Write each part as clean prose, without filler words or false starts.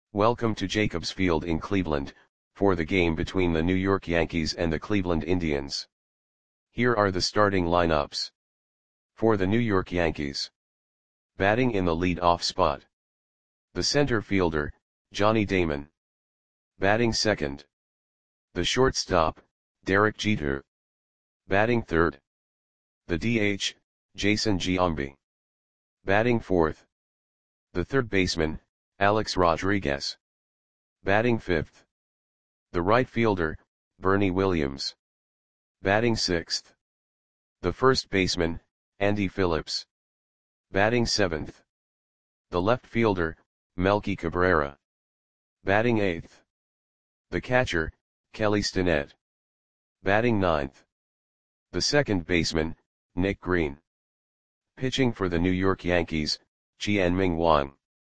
Welcome to Jacobs Field in Cleveland, for the game between the New York Yankees and the Cleveland Indians. Here are the starting lineups. For the New York Yankees. Batting in the lead-off spot. The center fielder, Johnny Damon. Batting second. The shortstop, Derek Jeter. Batting third. The DH, Jason Giambi. Batting fourth. The third baseman, Alex Rodriguez. Batting fifth. The right fielder, Bernie Williams. Batting sixth. The first baseman, Andy Phillips. Batting seventh. The left fielder, Melky Cabrera. Batting eighth. The catcher, Kelly Stinnett. Batting ninth. The second baseman, Nick Green. Pitching for the New York Yankees, Chien-Ming Wang.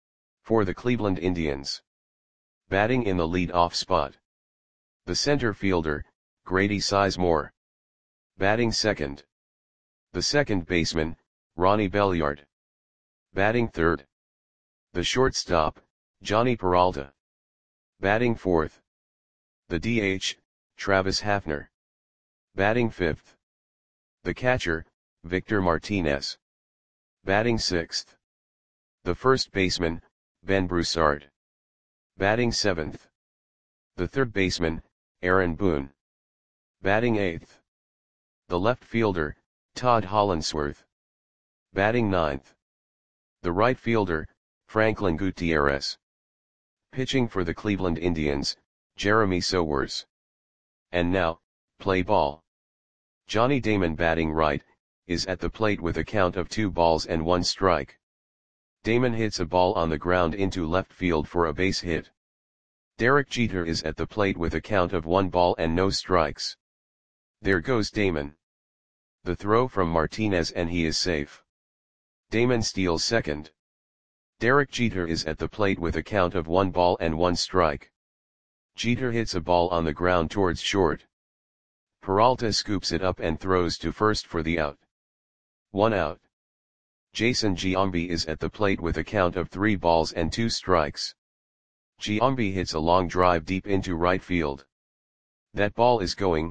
For the Cleveland Indians. Batting in the lead-off spot. The center fielder, Grady Sizemore. Batting second. The second baseman, Ronnie Belliard. Batting third. The shortstop, Johnny Peralta. Batting fourth. The DH, Travis Hafner. Batting fifth. The catcher, Victor Martinez. Batting sixth. The first baseman, Ben Broussard. Batting seventh. The third baseman, Aaron Boone. Batting eighth. The left fielder, Todd Hollandsworth. Batting ninth. The right fielder, Franklin Gutierrez. Pitching for the Cleveland Indians, Jeremy Sowers. And now, play ball. Johnny Damon batting right, is at the plate with a count of 2 balls and 1 strike. Damon hits a ball on the ground into left field for a base hit. Derek Jeter is at the plate with a count of 1 ball and no strikes. There goes Damon. The throw from Martinez and he is safe. Damon steals second. Derek Jeter is at the plate with a count of 1 ball and 1 strike. Jeter hits a ball on the ground towards short. Peralta scoops it up and throws to first for the out. 1 out. Jason Giambi is at the plate with a count of 3 balls and 2 strikes. Giambi hits a long drive deep into right field. That ball is gone.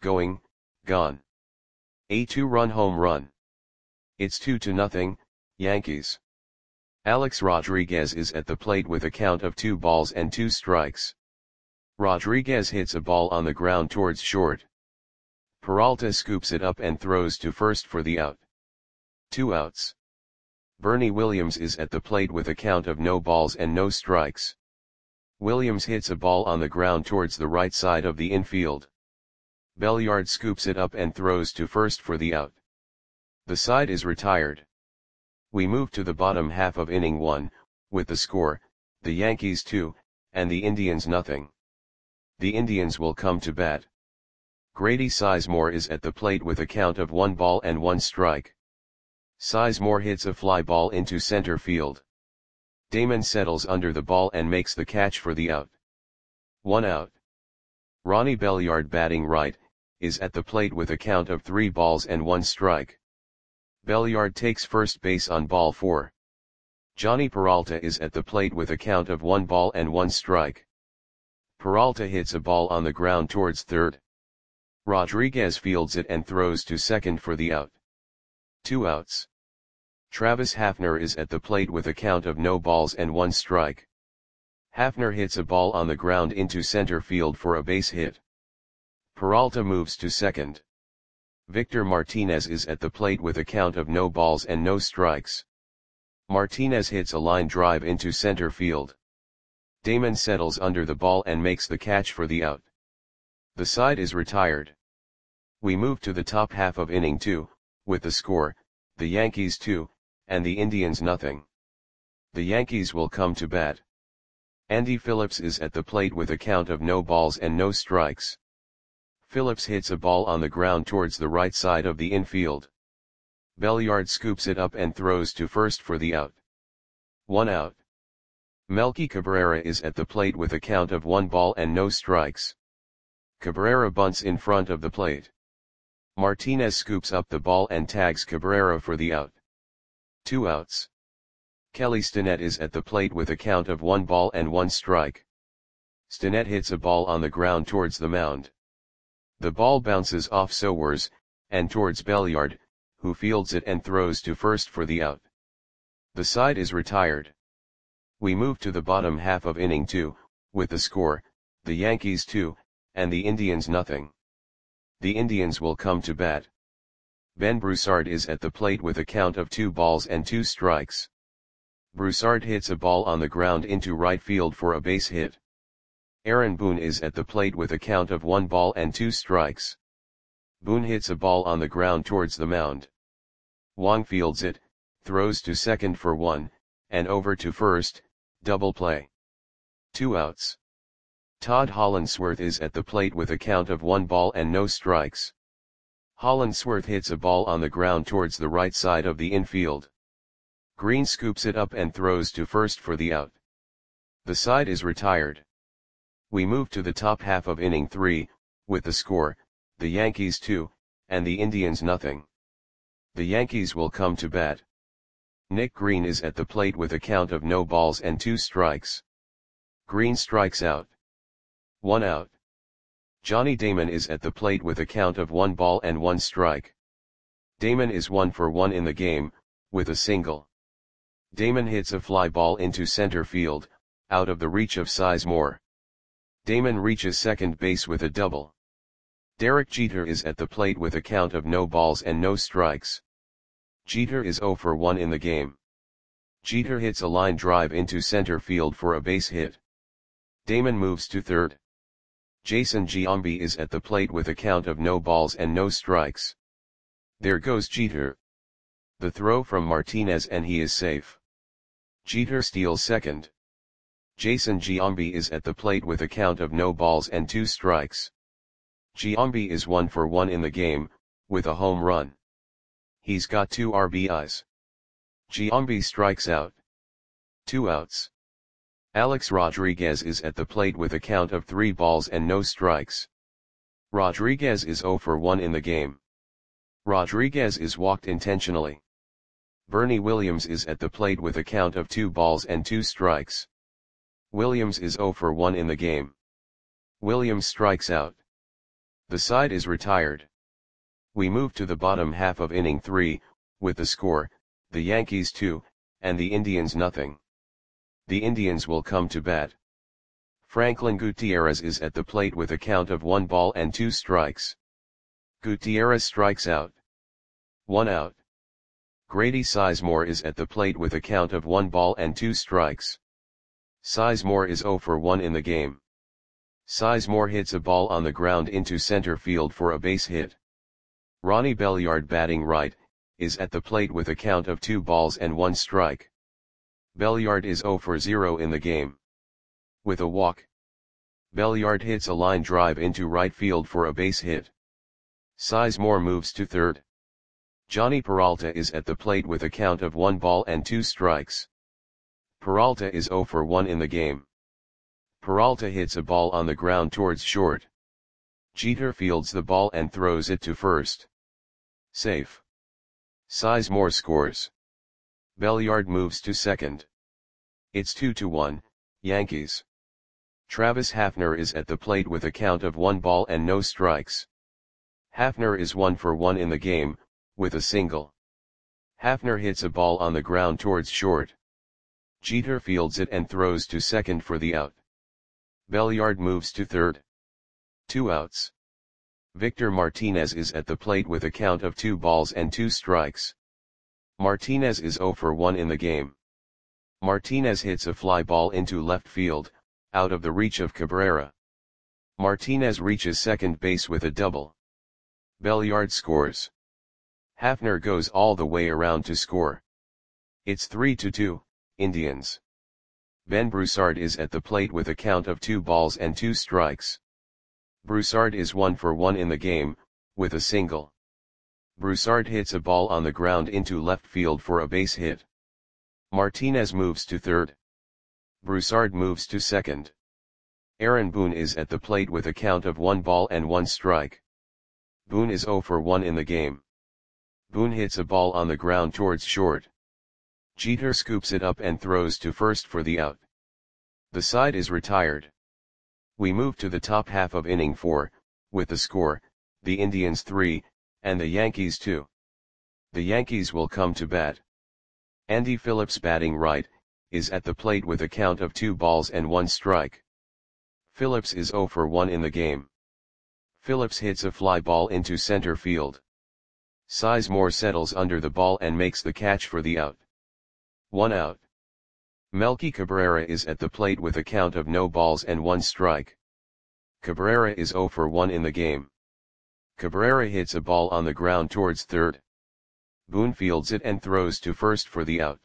A 2-run home run. It's 2-0, Yankees. Alex Rodriguez is at the plate with a count of 2 balls and 2 strikes. Rodriguez hits a ball on the ground towards short. Peralta scoops it up and throws to first for the out. 2 outs. Bernie Williams is at the plate with a count of no balls and no strikes. Williams hits a ball on the ground towards the right side of the infield. Belliard scoops it up and throws to first for the out. The side is retired. We move to the bottom half of inning 1, with the score, the Yankees 2, and the Indians nothing. The Indians will come to bat. Grady Sizemore is at the plate with a count of 1 ball and 1 strike. Sizemore hits a fly ball into center field. Damon settles under the ball and makes the catch for the out. 1 out. Ronnie Belliard batting right, is at the plate with a count of 3 balls and 1 strike. Belliard takes first base on ball 4. Johnny Peralta is at the plate with a count of 1 ball and 1 strike. Peralta hits a ball on the ground towards third. Rodriguez fields it and throws to second for the out. 2 outs. Travis Hafner is at the plate with a count of no balls and 1 strike. Hafner hits a ball on the ground into center field for a base hit. Peralta moves to second. Victor Martinez is at the plate with a count of no balls and no strikes. Martinez hits a line drive into center field. Damon settles under the ball and makes the catch for the out. The side is retired. We move to the top half of inning 2, with the score, the Yankees 2, and the Indians nothing. The Yankees will come to bat. Andy Phillips is at the plate with a count of no balls and no strikes. Phillips hits a ball on the ground towards the right side of the infield. Belliard scoops it up and throws to first for the out. 1 out. Melky Cabrera is at the plate with a count of 1 ball and no strikes. Cabrera bunts in front of the plate. Martinez scoops up the ball and tags Cabrera for the out. 2 outs. Kelly Stinnett is at the plate with a count of 1 ball and 1 strike. Stinnett hits a ball on the ground towards the mound. The ball bounces off Sowers, and towards Belliard, who fields it and throws to first for the out. The side is retired. We move to the bottom half of inning 2, with the score, the Yankees 2, and the Indians nothing. The Indians will come to bat. Ben Broussard is at the plate with a count of 2 balls and 2 strikes. Broussard hits a ball on the ground into right field for a base hit. Aaron Boone is at the plate with a count of 1 ball and 2 strikes. Boone hits a ball on the ground towards the mound. Wong fields it, throws to second for 1, and over to first, double play. 2 outs. Todd Hollandsworth is at the plate with a count of 1 ball and no strikes. Hollandsworth hits a ball on the ground towards the right side of the infield. Green scoops it up and throws to first for the out. The side is retired. We move to the top half of inning 3, with the score, the Yankees 2, and the Indians nothing. The Yankees will come to bat. Nick Green is at the plate with a count of no balls and 2 strikes. Green strikes out. 1 out. Johnny Damon is at the plate with a count of 1 ball and 1 strike. Damon is 1 for 1 in the game, with a single. Damon hits a fly ball into center field, out of the reach of Sizemore. Damon reaches second base with a double. Derek Jeter is at the plate with a count of no balls and no strikes. Jeter is 0 for 1 in the game. Jeter hits a line drive into center field for a base hit. Damon moves to third. Jason Giambi is at the plate with a count of no balls and no strikes. There goes Jeter. The throw from Martinez and he is safe. Jeter steals second. Jason Giambi is at the plate with a count of no balls and 2 strikes. Giambi is 1 for 1 in the game, with a home run. He's got 2 RBIs. Giambi strikes out. 2 outs. Alex Rodriguez is at the plate with a count of 3 balls and no strikes. Rodriguez is 0 for 1 in the game. Rodriguez is walked intentionally. Bernie Williams is at the plate with a count of 2 balls and 2 strikes. Williams is 0 for 1 in the game. Williams strikes out. The side is retired. We move to the bottom half of inning 3, with the score, the Yankees 2, and the Indians nothing. The Indians will come to bat. Franklin Gutierrez is at the plate with a count of 1 ball and 2 strikes. Gutierrez strikes out. 1 out. Grady Sizemore is at the plate with a count of 1 ball and 2 strikes. Sizemore is 0 for 1 in the game. Sizemore hits a ball on the ground into center field for a base hit. Ronnie Belliard, batting right, is at the plate with a count of 2 balls and 1 strike. Belliard is 0 for 0 in the game. With a walk. Belliard hits a line drive into right field for a base hit. Sizemore moves to third. Johnny Peralta is at the plate with a count of 1 ball and 2 strikes. Peralta is 0 for 1 in the game. Peralta hits a ball on the ground towards short. Jeter fields the ball and throws it to first. Safe. Sizemore scores. Belliard moves to second. It's 2-1, Yankees. Travis Hafner is at the plate with a count of 1 ball and no strikes. Hafner is 1 for 1 in the game, with a single. Hafner hits a ball on the ground towards short. Jeter fields it and throws to second for the out. Belliard moves to third. 2 outs. Victor Martinez is at the plate with a count of 2 balls and 2 strikes. Martinez is 0 for 1 in the game. Martinez hits a fly ball into left field, out of the reach of Cabrera. Martinez reaches second base with a double. Belliard scores. Hafner goes all the way around to score. It's 3-2, Indians. Ben Broussard is at the plate with a count of 2 balls and 2 strikes. Broussard is 1 for 1 in the game, with a single. Broussard hits a ball on the ground into left field for a base hit. Martinez moves to third. Broussard moves to second. Aaron Boone is at the plate with a count of 1 ball and 1 strike. Boone is 0 for 1 in the game. Boone hits a ball on the ground towards short. Jeter scoops it up and throws to first for the out. The side is retired. We move to the top half of inning 4, with the score, the Indians 3, and the Yankees 2. The Yankees will come to bat. Andy Phillips, batting right, is at the plate with a count of 2 balls and 1 strike. Phillips is 0 for 1 in the game. Phillips hits a fly ball into center field. Sizemore settles under the ball and makes the catch for the out. 1 out. Melky Cabrera is at the plate with a count of no balls and 1 strike. Cabrera is 0 for 1 in the game. Cabrera hits a ball on the ground towards third. Boone fields it and throws to first for the out.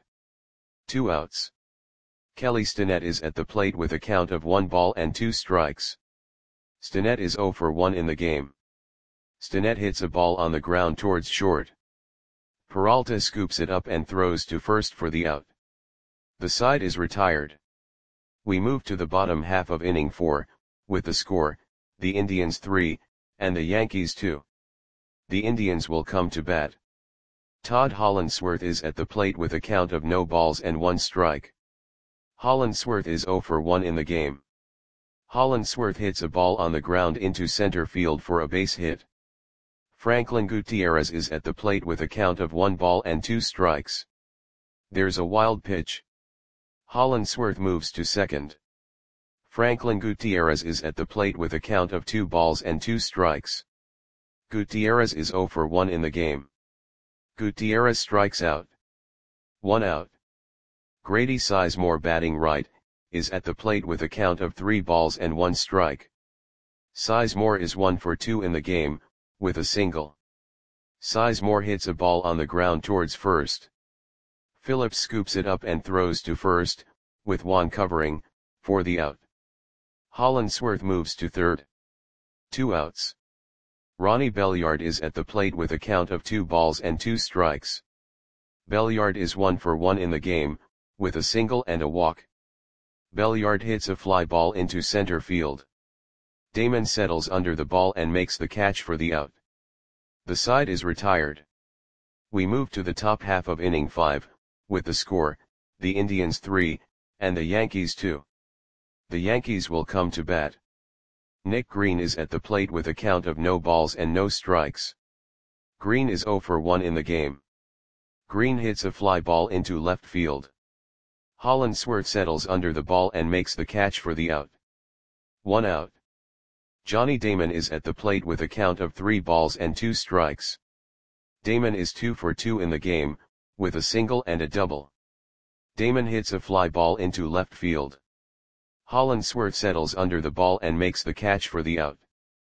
2 outs. Kelly Stinnett is at the plate with a count of 1 ball and 2 strikes. Stinnett is 0 for 1 in the game. Stinnett hits a ball on the ground towards short. Peralta scoops it up and throws to first for the out. The side is retired. We move to the bottom half of inning 4, with the score, the Indians 3, and the Yankees 2. The Indians will come to bat. Todd Hollandsworth is at the plate with a count of no balls and 1 strike. Hollandsworth is 0 for 1 in the game. Hollandsworth hits a ball on the ground into center field for a base hit. Franklin Gutierrez is at the plate with a count of 1 ball and 2 strikes. There's a wild pitch. Hollandsworth moves to second. Franklin Gutierrez is at the plate with a count of 2 balls and 2 strikes. Gutierrez is 0 for 1 in the game. Gutierrez strikes out. 1 out. Grady Sizemore, batting right, is at the plate with a count of 3 balls and 1 strike. Sizemore is 1 for 2 in the game, with a single. Sizemore hits a ball on the ground towards first. Phillips scoops it up and throws to first, with Juan covering, for the out. Hollandsworth moves to third. 2 outs. Ronnie Belliard is at the plate with a count of 2 balls and 2 strikes. Belliard is 1 for 1 in the game, with a single and a walk. Belliard hits a fly ball into center field. Damon settles under the ball and makes the catch for the out. The side is retired. We move to the top half of inning 5, with the score, the Indians 3, and the Yankees 2. The Yankees will come to bat. Nick Green is at the plate with a count of no balls and no strikes. Green is 0 for 1 in the game. Green hits a fly ball into left field. Hollandsworth settles under the ball and makes the catch for the out. 1 out. Johnny Damon is at the plate with a count of 3 balls and 2 strikes. Damon is 2 for 2 in the game, with a single and a double. Damon hits a fly ball into left field. Hollandsworth settles under the ball and makes the catch for the out.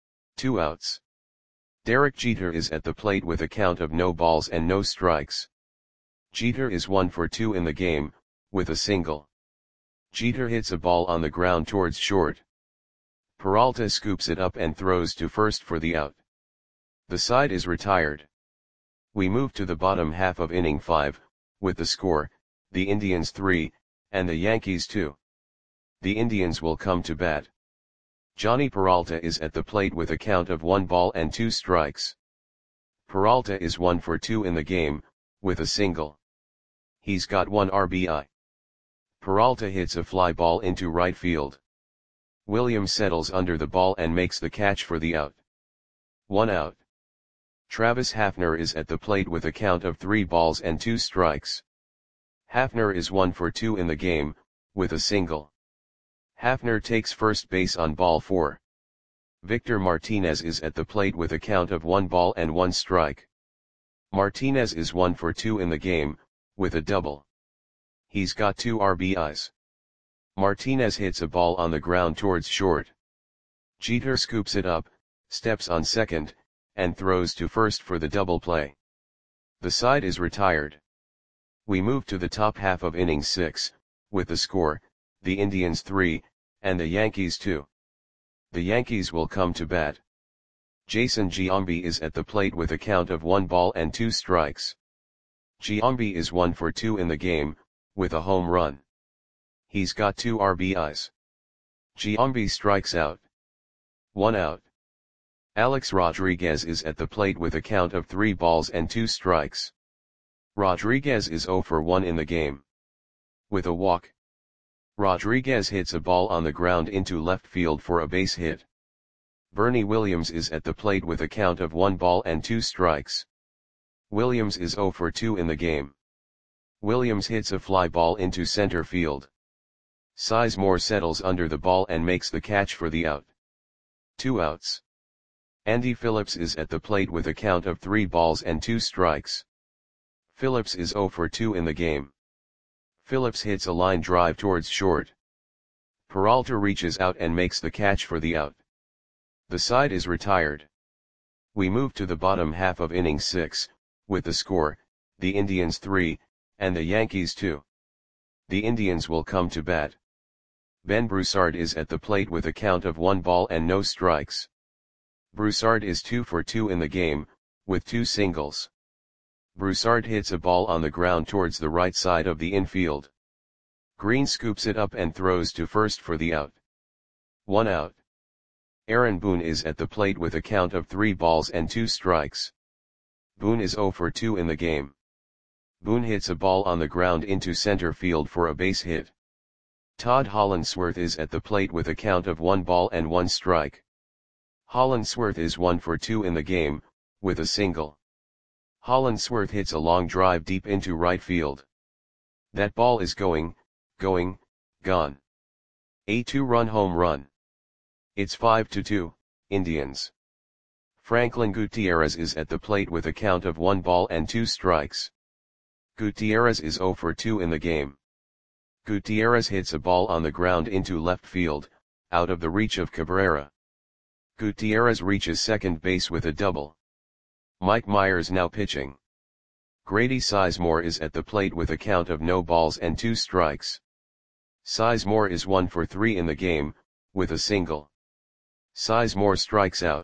2 outs. Derek Jeter is at the plate with a count of no balls and no strikes. Jeter is 1 for 2 in the game, with a single. Jeter hits a ball on the ground towards short. Peralta scoops it up and throws to first for the out. The side is retired. We move to the bottom half of inning 5, with the score, the Indians 3, and the Yankees 2. The Indians will come to bat. Johnny Peralta is at the plate with a count of 1 ball and 2 strikes. Peralta is 1 for 2 in the game, with a single. He's got 1 RBI. Peralta hits a fly ball into right field. Williams settles under the ball and makes the catch for the out. 1 out. Travis Hafner is at the plate with a count of 3 balls and 2 strikes. Hafner is 1 for 2 in the game, with a single. Hafner takes first base on ball 4. Victor Martinez is at the plate with a count of 1 ball and 1 strike. Martinez is 1 for 2 in the game, with a double. He's got 2 RBIs. Martinez hits a ball on the ground towards short. Jeter scoops it up, steps on second, and throws to first for the double play. The side is retired. We move to the top half of inning 6, with the score, the Indians 3, and the Yankees 2. The Yankees will come to bat. Jason Giambi is at the plate with a count of 1 ball and 2 strikes. Giambi is 1 for 2 in the game, with a home run. He's got 2 RBIs. Giambi strikes out. 1 out. Alex Rodriguez is at the plate with a count of 3 balls and 2 strikes. Rodriguez is 0 for 1 in the game. With a walk, Rodriguez hits a ball on the ground into left field for a base hit. Bernie Williams is at the plate with a count of 1 ball and 2 strikes. Williams is 0 for 2 in the game. Williams hits a fly ball into center field. Sizemore settles under the ball and makes the catch for the out. 2 outs. Andy Phillips is at the plate with a count of 3 balls and 2 strikes. Phillips is 0 for 2 in the game. Phillips hits a line drive towards short. Peralta reaches out and makes the catch for the out. The side is retired. We move to the bottom half of inning 6, with the score, the Indians 3, and the Yankees 2. The Indians will come to bat. Ben Broussard is at the plate with a count of 1 ball and no strikes. Broussard is 2 for 2 in the game, with 2 singles. Broussard hits a ball on the ground towards the right side of the infield. Green scoops it up and throws to first for the out. 1 out. Aaron Boone is at the plate with a count of 3 balls and 2 strikes. Boone is 0 for 2 in the game. Boone hits a ball on the ground into center field for a base hit. Todd Hollandsworth is at the plate with a count of 1 ball and 1 strike. Hollandsworth is 1 for 2 in the game, with a single. Hollandsworth hits a long drive deep into right field. That ball is gone. A 2-run home run. It's 5-2, Indians. Franklin Gutierrez is at the plate with a count of 1 ball and 2 strikes. Gutierrez is 0 for 2 in the game. Gutierrez hits a ball on the ground into left field, out of the reach of Cabrera. Gutierrez reaches second base with a double. Mike Myers now pitching. Grady Sizemore is at the plate with a count of no balls and 2 strikes. Sizemore is 1 for 3 in the game, with a single. Sizemore strikes out.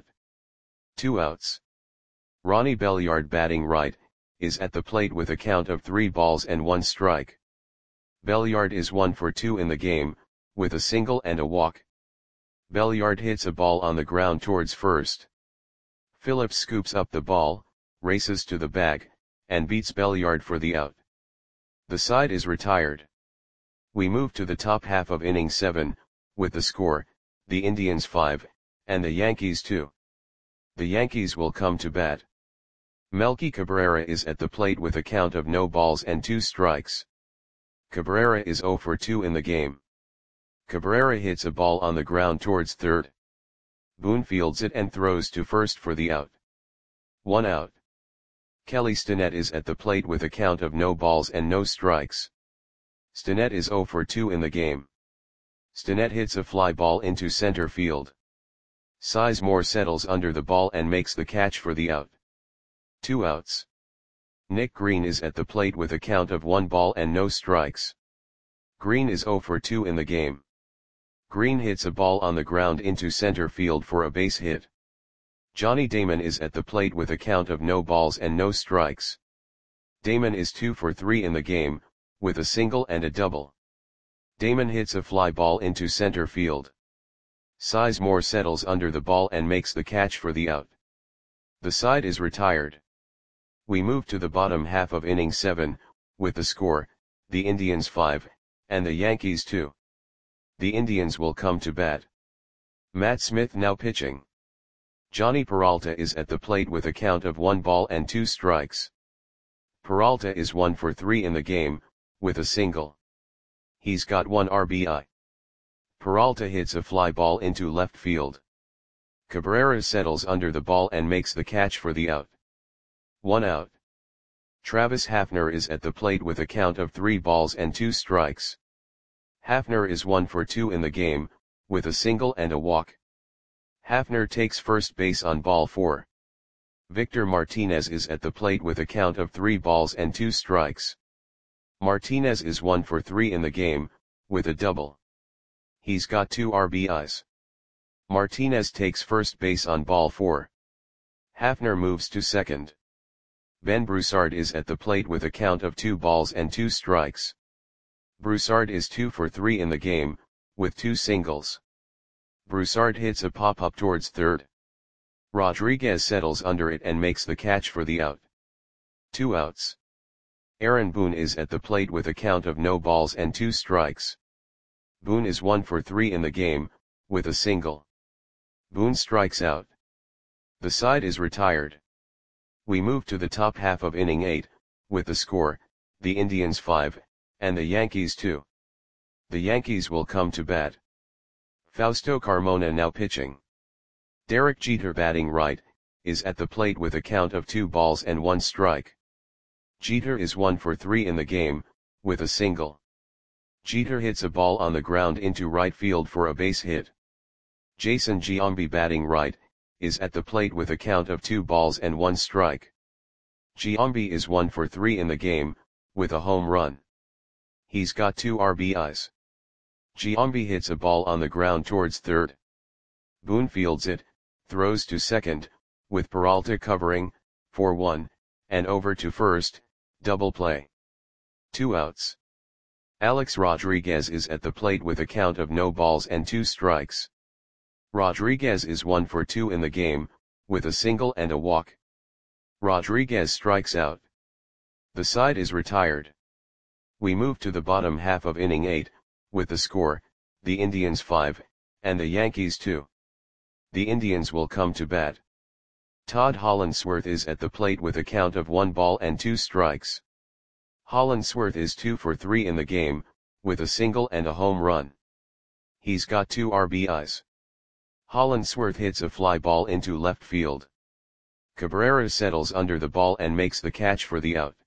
2 outs. Ronnie Belliard, batting right, is at the plate with a count of 3 balls and 1 strike. Belliard is 1 for 2 in the game, with a single and a walk. Belliard hits a ball on the ground towards first. Phillips scoops up the ball, races to the bag, and beats Belliard for the out. The side is retired. We move to the top half of inning 7, with the score, the Indians 5, and the Yankees 2. The Yankees will come to bat. Melky Cabrera is at the plate with a count of no balls and 2 strikes. Cabrera is 0 for 2 in the game. Cabrera hits a ball on the ground towards third. Boone fields it and throws to first for the out. 1 out. Kelly Stinnett is at the plate with a count of no balls and no strikes. Stinnett is 0 for 2 in the game. Stinnett hits a fly ball into center field. Sizemore settles under the ball and makes the catch for the out. 2 outs. Nick Green is at the plate with a count of 1 ball and no strikes. Green is 0 for 2 in the game. Green hits a ball on the ground into center field for a base hit. Johnny Damon is at the plate with a count of no balls and no strikes. Damon is 2 for 3 in the game, with a single and a double. Damon hits a fly ball into center field. Sizemore settles under the ball and makes the catch for the out. The side is retired. We move to the bottom half of inning 7, with the score, the Indians 5, and the Yankees 2. The Indians will come to bat. Matt Smith now pitching. Johnny Peralta is at the plate with a count of 1 ball and 2 strikes. Peralta is 1 for 3 in the game, with a single. He's got 1 RBI. Peralta hits a fly ball into left field. Cabrera settles under the ball and makes the catch for the out. 1 out. Travis Hafner is at the plate with a count of 3 balls and 2 strikes. Hafner is 1 for 2 in the game, with a single and a walk. Hafner takes first base on ball 4. Victor Martinez is at the plate with a count of 3 balls and 2 strikes. Martinez is 1 for 3 in the game, with a double. He's got 2 RBIs. Martinez takes first base on ball 4. Hafner moves to second. Ben Broussard is at the plate with a count of 2 balls and 2 strikes. Broussard is 2 for 3 in the game, with 2 singles. Broussard hits a pop-up towards third. Rodriguez settles under it and makes the catch for the out. 2 outs. Aaron Boone is at the plate with a count of no balls and 2 strikes. Boone is 1 for 3 in the game, with a single. Boone strikes out. The side is retired. We move to the top half of inning 8, with the score, the Indians 5, and the Yankees 2. The Yankees will come to bat. Fausto Carmona now pitching. Derek Jeter batting right, is at the plate with a count of 2 balls and 1 strike. Jeter is 1 for 3 in the game, with a single. Jeter hits a ball on the ground into right field for a base hit. Jason Giambi batting right, is at the plate with a count of 2 balls and 1 strike. Giambi is 1 for 3 in the game, with a home run. He's got 2 RBIs. Giambi hits a ball on the ground towards third. Boone fields it, throws to second, with Peralta covering, for 1, and over to first, double play. 2 outs. Alex Rodriguez is at the plate with a count of no balls and 2 strikes. Rodriguez is 1 for 2 in the game, with a single and a walk. Rodriguez strikes out. The side is retired. We move to the bottom half of inning 8, with the score, the Indians 5, and the Yankees 2. The Indians will come to bat. Todd Hollandsworth is at the plate with a count of 1 ball and 2 strikes. Hollandsworth is 2 for 3 in the game, with a single and a home run. He's got 2 RBIs. Hollandsworth hits a fly ball into left field. Cabrera settles under the ball and makes the catch for the out.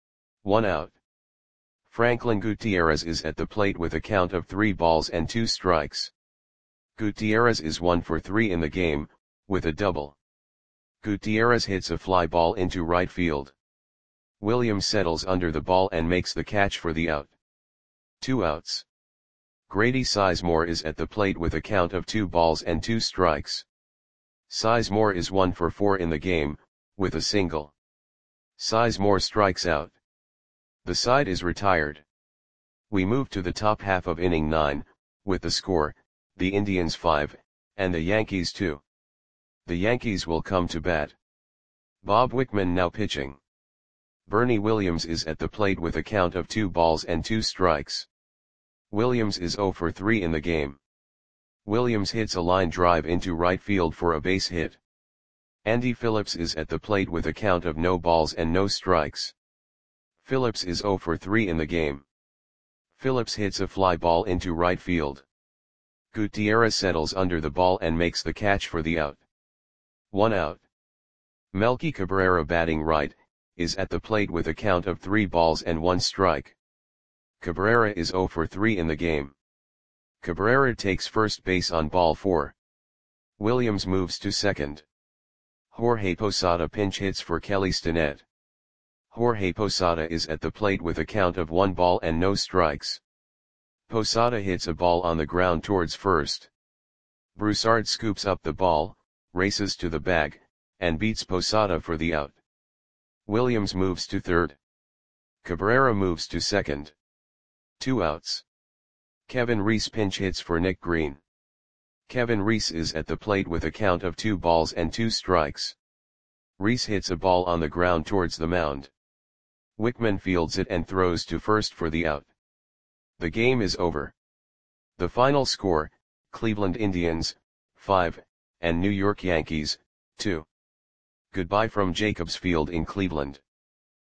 1 out. Franklin Gutierrez is at the plate with a count of 3 balls and 2 strikes. Gutierrez is 1 for 3 in the game, with a double. Gutierrez hits a fly ball into right field. Williams settles under the ball and makes the catch for the out. 2 outs. Grady Sizemore is at the plate with a count of 2 balls and 2 strikes. Sizemore is 1 for 4 in the game, with a single. Sizemore strikes out. The side is retired. We move to the top half of inning 9, with the score, the Indians 5, and the Yankees 2. The Yankees will come to bat. Bob Wickman now pitching. Bernie Williams is at the plate with a count of 2 balls and 2 strikes. Williams is 0 for 3 in the game. Williams hits a line drive into right field for a base hit. Andy Phillips is at the plate with a count of no balls and no strikes. Phillips is 0 for 3 in the game. Phillips hits a fly ball into right field. Gutierrez settles under the ball and makes the catch for the out. 1 out. Melky Cabrera batting right, is at the plate with a count of 3 balls and 1 strike. Cabrera is 0 for 3 in the game. Cabrera takes first base on ball 4. Williams moves to second. Jorge Posada pinch hits for Kelly Stinnett. Jorge Posada is at the plate with a count of 1 ball and no strikes. Posada hits a ball on the ground towards first. Broussard scoops up the ball, races to the bag, and beats Posada for the out. Williams moves to third. Cabrera moves to second. 2 outs. Kevin Reese pinch hits for Nick Green. Kevin Reese is at the plate with a count of 2 balls and 2 strikes. Reese hits a ball on the ground towards the mound. Wickman fields it and throws to first for the out. The game is over. The final score, Cleveland Indians, 5, and New York Yankees, 2. Goodbye from Jacobs Field in Cleveland.